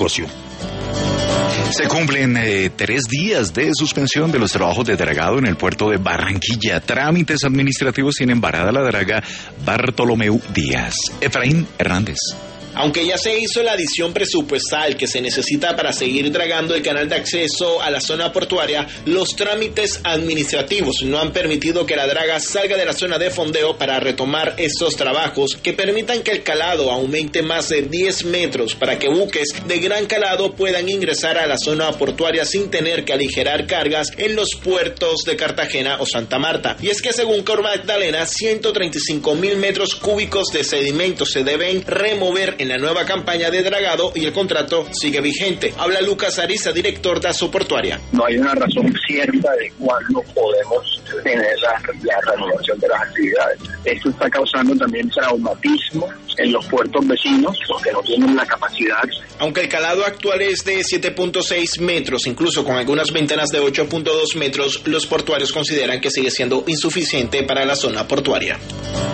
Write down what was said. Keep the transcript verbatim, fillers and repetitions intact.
negocio. Se cumplen eh, tres días de suspensión de los trabajos de dragado en el puerto de Barranquilla. Trámites administrativos tienen varada la draga Bartolomeu Díaz. Efraín Hernández. Aunque ya se hizo la adición presupuestal que se necesita para seguir dragando el canal de acceso a la zona portuaria, los trámites administrativos no han permitido que la draga salga de la zona de fondeo para retomar estos trabajos que permitan que el calado aumente más de diez metros para que buques de gran calado puedan ingresar a la zona portuaria sin tener que aligerar cargas en los puertos de Cartagena o Santa Marta. Y es que según Cor Magdalena, ciento treinta y cinco mil metros cúbicos de sedimentos se deben remover en la nueva campaña de dragado y el contrato sigue vigente. Habla Lucas Ariza, director de Asoportuaria. No hay una razón cierta de cuándo podemos tener la, la reanudación de las actividades. Esto está causando también traumatismo en los puertos vecinos porque no tienen la capacidad. Aunque el calado actual es de siete punto seis metros, incluso con algunas ventanas de ocho punto dos metros, los portuarios consideran que sigue siendo insuficiente para la zona portuaria.